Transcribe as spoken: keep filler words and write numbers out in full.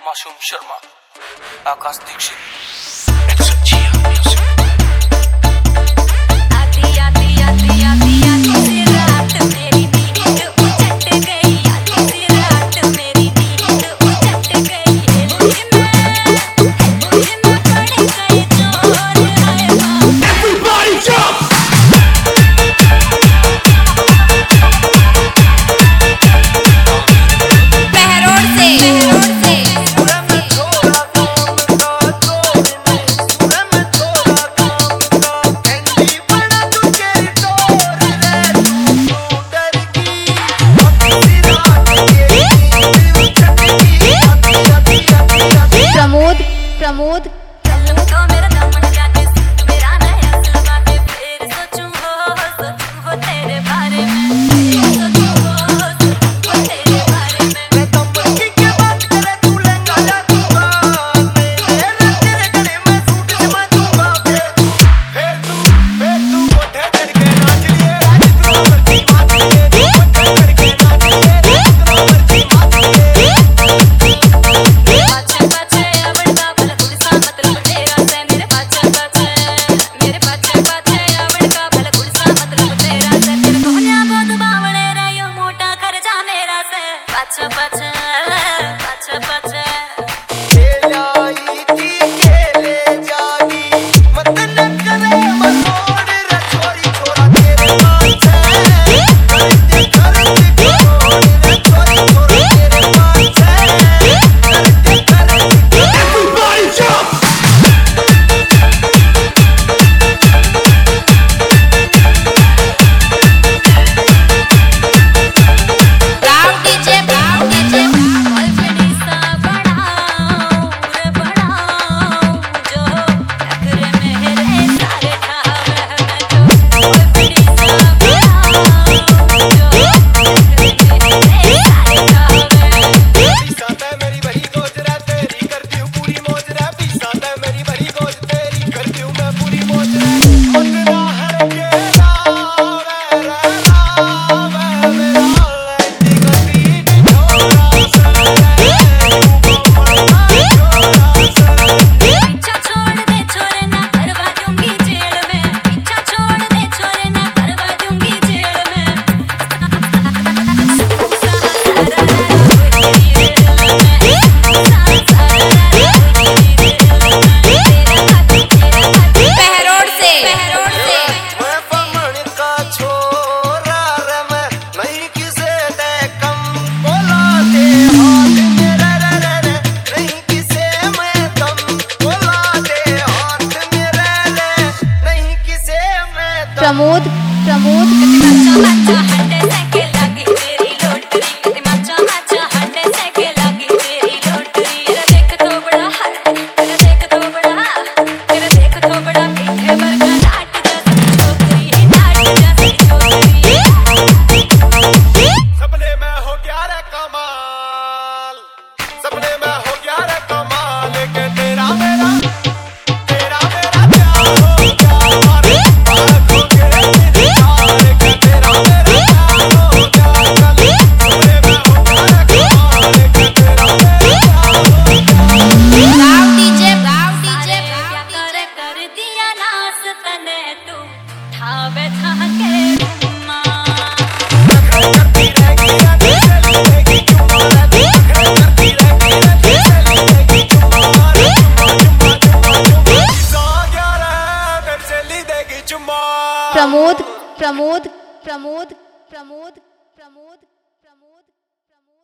मासूम शर्मा, आकाश दीक्षित। प्रमोद प्रमोद तो मेरा दामन जाके मेरा नया सलवा के फिर सोचूं हो सोचूं हो तेरे बारे में सोचूं हो सोचूं हो तेरे बारे में मैं तो पक्की के बात करे तू लंगा जा दूंगा मेरे तेरे गले में सूट जमा दूंगा फिर तू फिर तू कोठे चढ़ के नाच लिए जितना मर्जी नाच लिए कोठे चढ़ के नाच लिए जितना मर्जी नाच लिए Pacha pacha, pacha pacha. Pramod Pramod Pramod Pramod Pramod Pramod Pramod